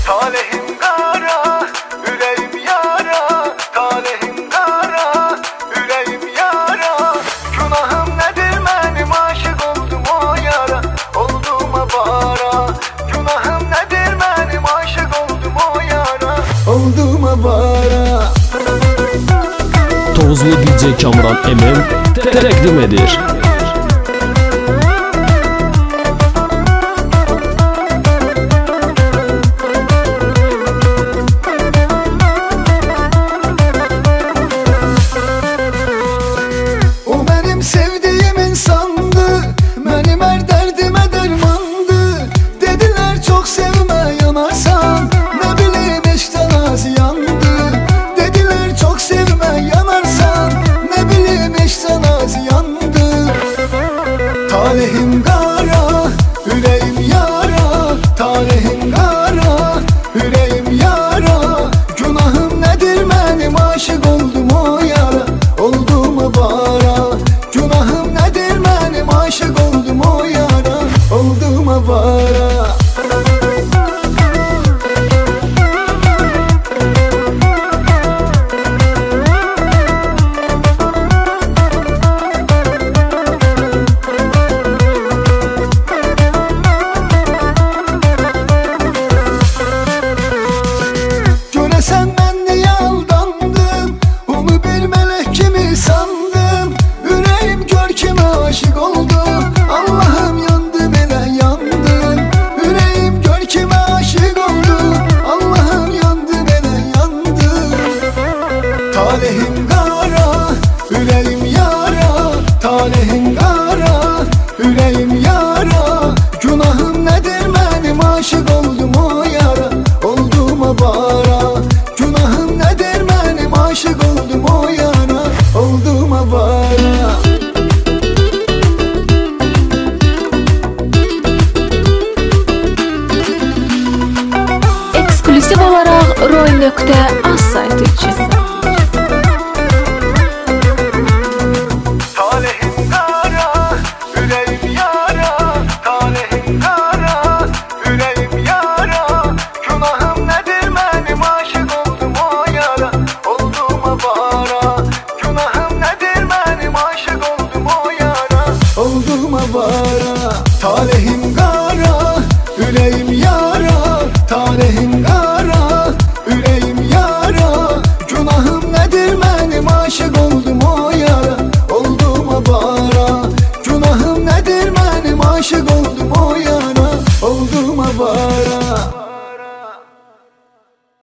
Talihim kara, yüreğim yara. Talihim kara, yüreğim yara. Günahım nedir benim, aşık oldum o yara. Oldum avara. Günahım nedir benim, aşık oldum o yara. Oldum avara. Tozlu DJ Kamran MM təqdim edir. O benim sevdiğim insandı, benim her derdime dermandı. Dediler çok sevme yanarsan, ne bileyim işten az yandı. Dediler çok sevme yanarsan, ne bileyim işten az yandı. Talihim kara, yüreğim yara. Talihim kara, yüreğim yara. Günahım nedir benim, aşık oldum o yara. Oldum avara. Günahım nedir benim, aşık oldum o yara. Oldum avara. Göresen ben niye aldandım, onu bir melek kimi sandım. Yüreğim görkeme aşık oldu, Allah'ım yandım ele yandım. Yüreğim görkeme aşık oldu, Allah'ım yandım ele yandım. Talihim kara, yüreğim yara. Talihim kara, yüreğim yara. Günahım nedir benim, aşık oldum o yara. Oldum avara. Günahım nedir benim, aşık oldum o yara. Oldum avara. Ekskluziv olaraq Roy.az saytı üçün.